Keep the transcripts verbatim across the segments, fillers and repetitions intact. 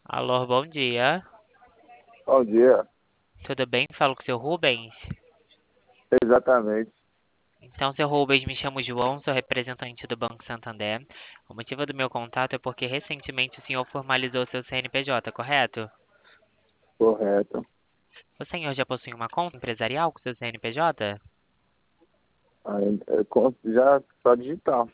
Alô, bom dia. Bom dia. Tudo bem? Falo com o seu Rubens. Exatamente. Então, seu Rubens, me chamo João, sou representante do Banco Santander. O motivo do meu contato é porque recentemente o senhor formalizou seu C N P J, correto? Correto. O senhor já possui uma conta empresarial com seu C N P J? Aí, é, con- Já só digital.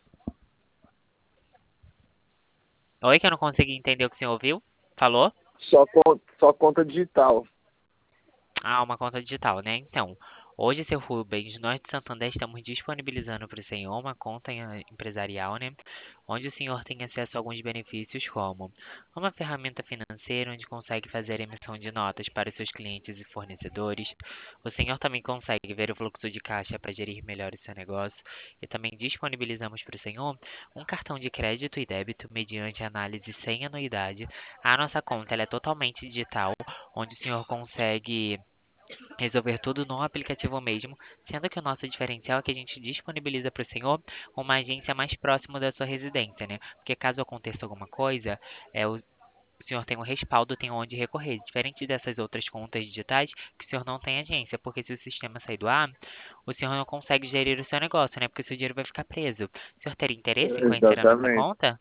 Oi, que eu não consegui entender o que o senhor ouviu. Falou? Só, con- só conta digital. Ah, uma conta digital, né? Então, hoje, seu Rubens, nós de Santander estamos disponibilizando para o senhor uma conta em- empresarial, né? Onde o senhor tem acesso a alguns benefícios, como uma ferramenta financeira onde consegue fazer emissão de notas para os seus clientes e fornecedores. O senhor também consegue ver o fluxo de caixa para gerir melhor o seu negócio. E também disponibilizamos para o senhor um cartão de crédito e débito mediante análise sem anuidade. A nossa conta ela é totalmente digital, onde o senhor consegue resolver tudo no aplicativo mesmo, sendo que o nosso diferencial é que a gente disponibiliza para o senhor uma agência mais próxima da sua residência, né? Porque caso aconteça alguma coisa, é, o, o senhor tem um respaldo, tem onde recorrer. Diferente dessas outras contas digitais, que o senhor não tem agência, porque se o sistema sair do ar, o senhor não consegue gerir o seu negócio, né? Porque o seu dinheiro vai ficar preso. O senhor teria interesse em conhecer a nossa Exatamente. conta?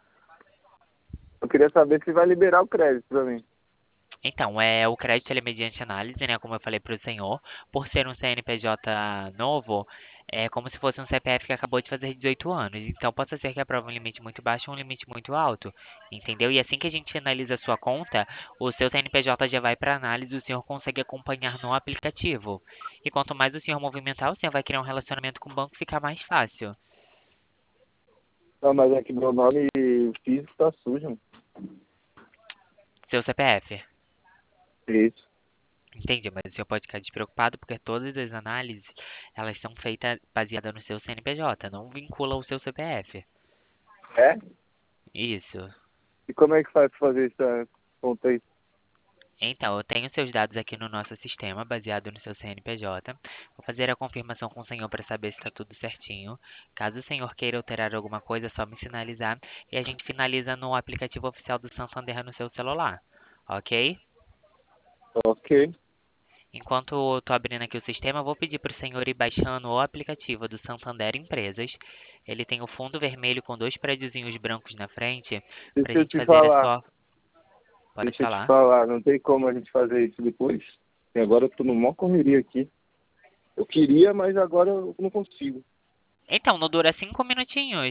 Eu queria saber se vai liberar o crédito para mim. Então, é, o crédito ele é mediante análise, né, como eu falei para o senhor, por ser um C N P J novo, é como se fosse um C P F que acabou de fazer dezoito anos. Então, pode ser que aprove um limite muito baixo ou um limite muito alto, entendeu? E assim que a gente analisa a sua conta, o seu C N P J já vai para análise e o senhor consegue acompanhar no aplicativo. E quanto mais o senhor movimentar, o senhor vai criar um relacionamento com o banco e ficar mais fácil. Não, mas é que meu nome físico tá sujo. Seu C P F. Isso. Entendi, mas o senhor pode ficar despreocupado porque todas as análises, elas são feitas baseadas no seu C N P J, não vincula o seu C P F. É? Isso. E como é que faz pra fazer essa conta aí? Então, eu tenho seus dados aqui no nosso sistema, baseado no seu C N P J. Vou fazer a confirmação com o senhor para saber se está tudo certinho. Caso o senhor queira alterar alguma coisa, é só me sinalizar e a gente finaliza no aplicativo oficial do Santander no seu celular. Ok? Ok. Enquanto eu estou abrindo aqui o sistema, eu vou pedir para o senhor ir baixando o aplicativo do Santander Empresas. Ele tem o fundo vermelho com dois prédiozinhos brancos na frente, para a Deixa eu gente te fazer a falar. sua... Pode Deixa eu te falar. falar. Não tem como a gente fazer isso depois? E agora eu tô numa correria aqui. Eu queria, mas agora eu não consigo. Então, não dura cinco minutinhos.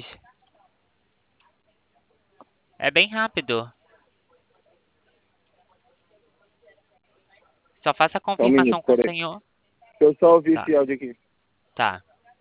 É bem rápido. Só faça a Só um minuto, confirmação com o peraí. senhor. Deixa eu só ouvir Tá, esse áudio aqui. tá.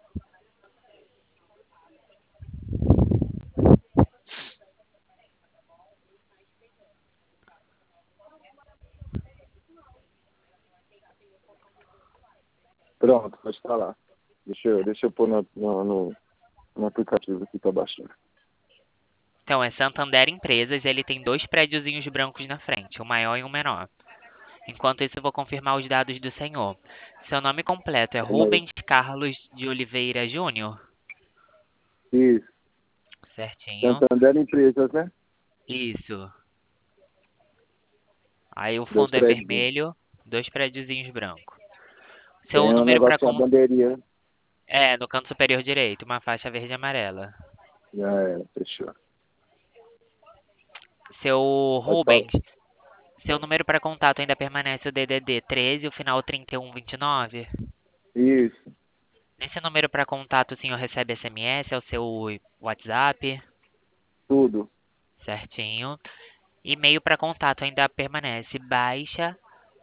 Pronto, pode falar. Deixa eu, deixa eu pôr no, no, no, no aplicativo aqui pra baixar. Então, é Santander Empresas. Ele tem dois prédiozinhos brancos na frente, um maior e um menor. Enquanto isso, eu vou confirmar os dados do senhor. Seu nome completo é Calma aí. Rubens Carlos de Oliveira Júnior? Isso. Certinho. Santander Empresas, né? Isso. Aí o Dois fundo é prédios. vermelho, dois prédiozinhos brancos. Seu Tem um número para negócio, a con... bandeirinha. É, no canto superior direito, uma faixa verde e amarela. Já é, fechou. Seu Pode falar. Rubens, seu número para contato ainda permanece o D D D treze, o final trinta e um vinte e nove? Isso, Nesse número para contato o senhor recebe S M S, é o seu WhatsApp? tudo. Certinho. E-mail para contato ainda permanece baixa,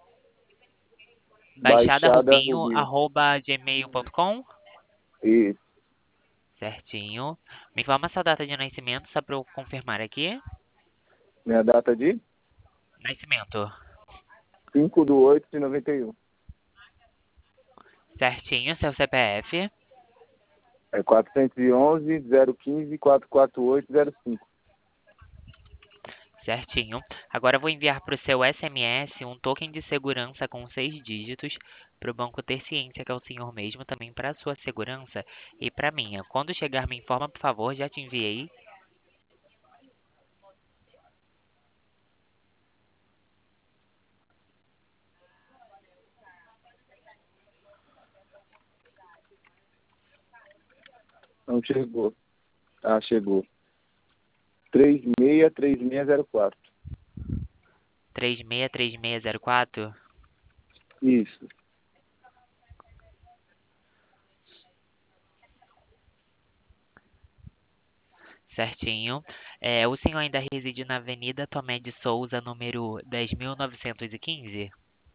Baixada baixadarubinho, Rubinho. arroba gmail ponto com? Isso. Certinho. Me informa sua data de nascimento, só para eu confirmar aqui. Minha data de Nascimento. cinco de oito de noventa e um. Certinho, seu C P F. É quatrocentos e onze, zero quinze, quatrocentos e quarenta e oito, zero cinco. Certinho. Agora eu vou enviar para o seu S M S um token de segurança com seis dígitos para o banco ter ciência que é o senhor mesmo, também para a sua segurança e para a minha. Quando chegar, me informa, por favor, já te enviei. Não chegou. Ah, chegou. três seis três seis zero quatro. três seis três seis zero quatro? Isso. Certinho. É, o senhor ainda reside na Avenida Tomé de Souza, número dez mil novecentos e quinze?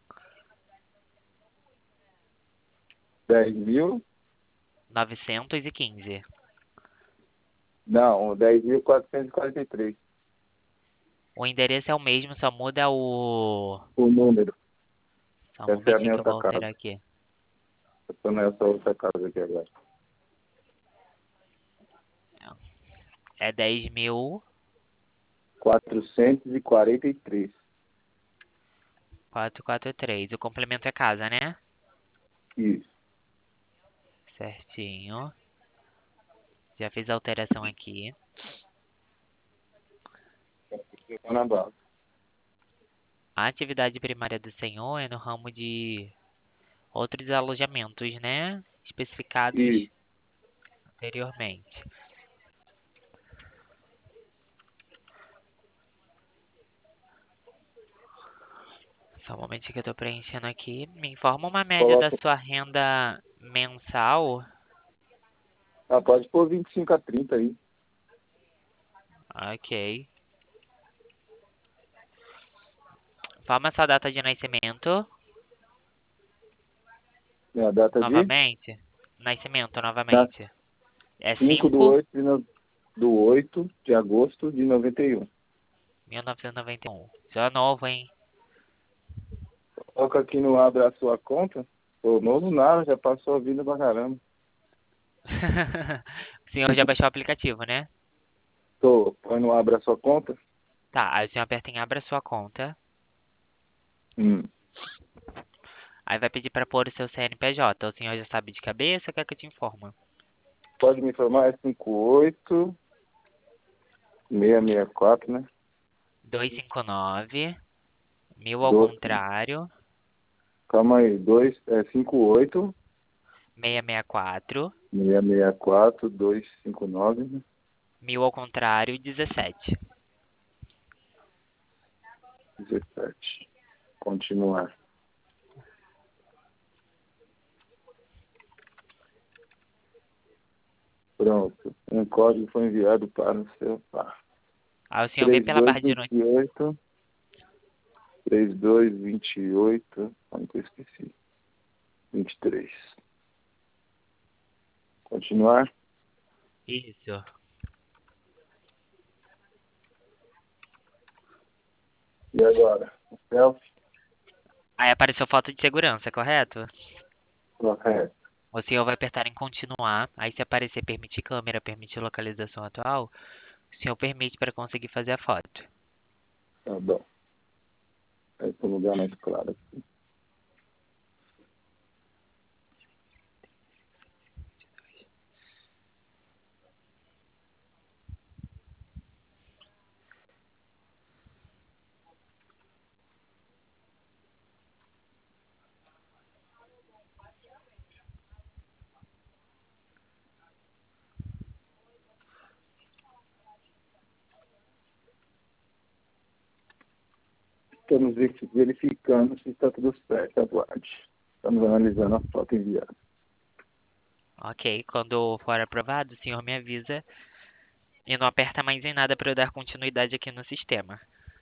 dez mil? novecentos e quinze. Não, dez mil quatrocentos e quarenta e três. O endereço é o mesmo, só muda o... O número. Só um Essa é a momentinho minha que eu outra vou casa. alterar aqui. Eu tô nessa outra casa aqui agora. É dez mil quatrocentos e quarenta e três. quatrocentos e quarenta e três. O complemento é casa, né? Isso. Certinho. Já fiz a alteração aqui. Ficou na base. A atividade primária do senhor é no ramo de outros alojamentos, né? Especificados Isso. anteriormente. Só um momentinho que eu tô preenchendo aqui. Me informa uma média da Coloca. sua renda mensal. Ah, pode pôr vinte e cinco a trinta aí. Ok. Informa sua data de nascimento. Minha data de? Novamente. Nascimento, Na novamente. É cinco do cinco oito de, no... do oito de agosto de noventa e um. mil novecentos e noventa e um. Isso é novo, hein? Coloca aqui no Abra a Sua Conta. Pô, novo nada, já passou a vida pra caramba. O senhor já baixou o aplicativo, né? Tô, põe no Abra a Sua Conta. Tá, aí o senhor aperta em abra sua conta. Hum. Aí vai pedir para pôr o seu C N P J. O senhor já sabe de cabeça ou quer que eu te informe? Pode me informar? É cinco oito seis seis quatro, né? duzentos e cinquenta e nove. Mil ao doze. contrário. Calma aí. dois, é cinco oito seiscentos e sessenta e quatro. seis seis quatro dois cinco nove, né? Mil ao contrário, dezessete. dezessete. Continuar. Pronto. Um código foi enviado para o seu par. Aí o senhor vem três pela dois barra de vinte noite. e oito três dois vinte e oito. Onde que eu esqueci? vinte e três. Continuar. Isso. E agora? O selfie. Aí apareceu foto de segurança, correto? Correto. O senhor vai apertar em continuar. Aí se aparecer permitir câmera, permitir localização atual, o senhor permite para conseguir fazer a foto. Tá bom. Aí para um lugar mais claro aqui. Estamos verificando se está tudo certo. Aguarde. Estamos analisando a foto enviada. Ok, quando for aprovado, o senhor me avisa e não aperta mais em nada para eu dar continuidade aqui no sistema.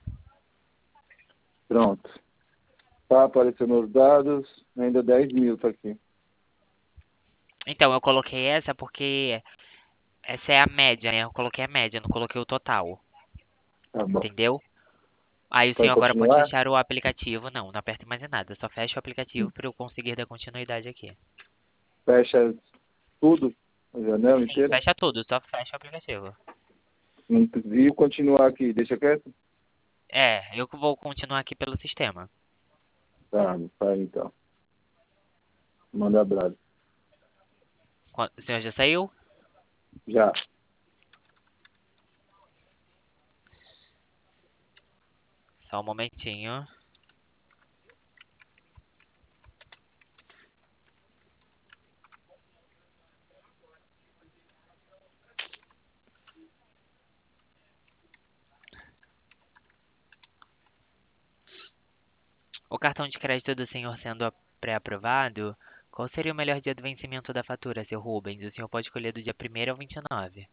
Pronto. Tá aparecendo os dados. Ainda dez mil tá aqui. Então, eu coloquei essa porque essa é a média, né? Eu coloquei a média, não coloquei o total. Tá bom. Entendeu? Aí o Vai senhor agora pode continuar? fechar o aplicativo. Não, não aperta mais em nada. Só fecha o aplicativo para eu conseguir dar continuidade aqui. Fecha tudo. A janela Sim, inteira. fecha tudo, só fecha o aplicativo. E continuar aqui. Deixa quieto? É, eu que vou continuar aqui pelo sistema. Tá, vai então. Manda abraço. Qua- O senhor já saiu? Já. Só um momentinho. O cartão de crédito do senhor sendo a- pré-aprovado, qual seria o melhor dia do vencimento da fatura, seu Rubens? O senhor pode escolher do dia primeiro ao vinte e nove.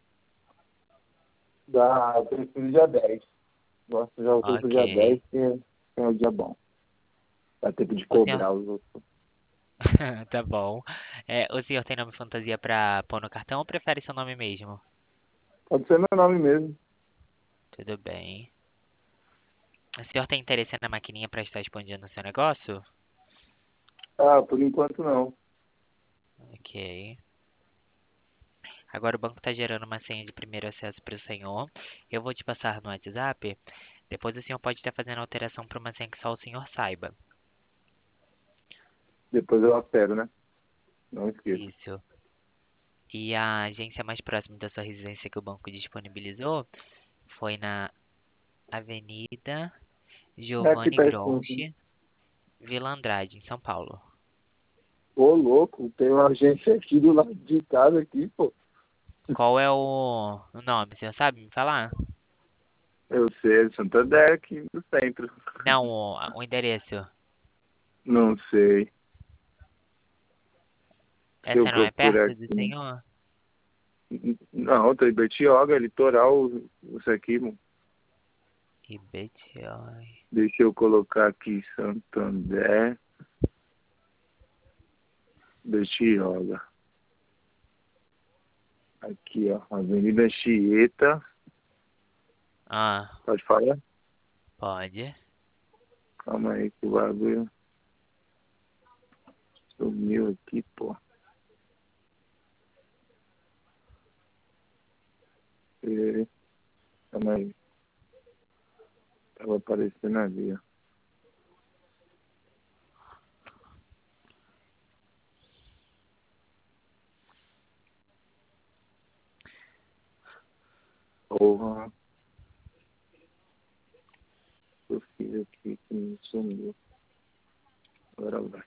Dá, eu prefiro dia dez. Gosto já usei pro Ok. dia dez, que é, que é o dia bom. Dá tempo de O senhor... cobrar os outros. Tá bom. É, o senhor tem nome fantasia pra pôr no cartão ou prefere seu nome mesmo? Pode ser meu nome mesmo. Tudo bem. O senhor tem interesse na maquininha pra estar expandindo o seu negócio? Ah, por enquanto não. Ok. Agora o banco está gerando uma senha de primeiro acesso para o senhor. Eu vou te passar no WhatsApp. Depois o senhor pode estar fazendo alteração para uma senha que só o senhor saiba. Depois eu altero, né? Não esqueça. Isso. E a agência mais próxima da sua residência que o banco disponibilizou foi na Avenida É aqui Giovanni pertinho, assim. Gronchi, Vila Andrade, em São Paulo. Ô, louco, tem uma agência aqui do lado de casa aqui, pô. Qual é o, o nome? O senhor sabe me falar? Eu sei, é Santander aqui no centro. Não, o, o endereço. Não sei. Se eu Essa não é procurar perto do aqui. senhor? Não, tem Betioga, litoral, isso aqui, mano. Ibetiói. Deixa eu colocar aqui Santander, Betioga. Aqui, ó, Avenida Chieta. Ah, Pode falar? pode. Calma aí que o bagulho sumiu aqui, pô. E, calma aí. Tava aparecendo ali, ó. Porra, eu fiz aqui que me sumiu. Agora vai.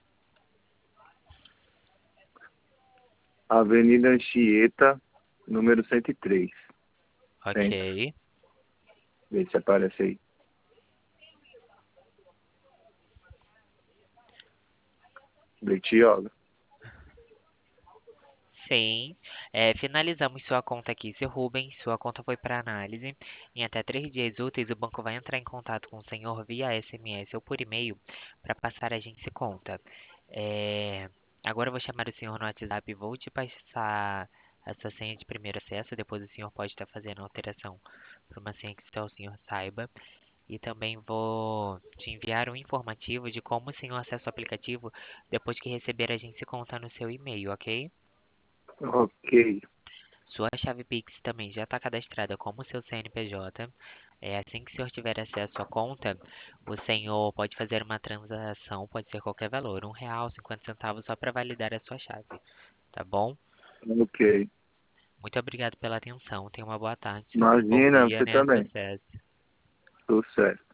Avenida Anchieta, número cento e três. Centro. Ok. Vê se aparece aí. Betioga. Sim. É, finalizamos sua conta aqui, seu Rubens. Sua conta foi para análise. Em até três dias úteis, o banco vai entrar em contato com o senhor via S M S ou por e-mail para passar a agência conta. É, agora eu vou chamar o senhor no WhatsApp e vou te passar a sua senha de primeiro acesso. Depois o senhor pode estar fazendo alteração para uma senha que só o senhor saiba. E também vou te enviar um informativo de como o senhor acessa o aplicativo depois que receber a agência conta no seu e-mail, ok? Ok. Sua chave Pix também já está cadastrada como seu C N P J. É, assim que o senhor tiver acesso à conta, o senhor pode fazer uma transação, pode ser qualquer valor, um real, cinquenta centavos, só para validar a sua chave, tá bom? Ok. Muito obrigado pela atenção. Tenha uma boa tarde, bom Imagina, dia, você né? também. Sucesso. Sucesso.